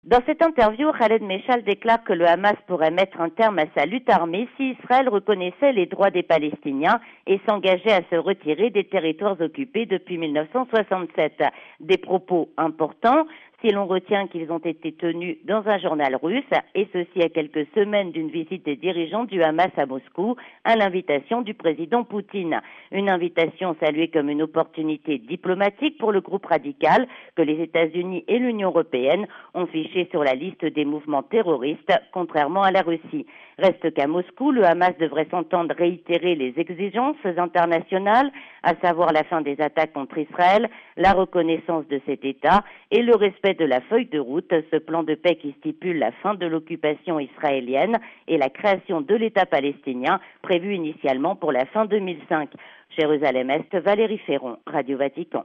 Dans cette interview, Khaled Meshal déclare que le Hamas pourrait mettre un terme à sa lutte armée si Israël reconnaissait les droits des Palestiniens et s'engageait à se retirer des territoires occupés depuis 1967. Des propos importants si l'on retient qu'ils ont été tenus dans un journal russe, et ceci à quelques semaines d'une visite des dirigeants du Hamas à Moscou à l'invitation du président Poutine. Une invitation saluée comme une opportunité diplomatique pour le groupe radical que les États-Unis et l'Union européenne ont fiché sur la liste des mouvements terroristes, contrairement à la Russie. Reste qu'à Moscou, le Hamas devrait s'entendre réitérer les exigences internationales, à savoir la fin des attaques contre Israël, la reconnaissance de cet État et le respect de la feuille de route, ce plan de paix qui stipule la fin de l'occupation israélienne et la création de l'État palestinien, prévu initialement pour la fin 2005. Jérusalem-Est, Valérie Ferron, Radio Vatican.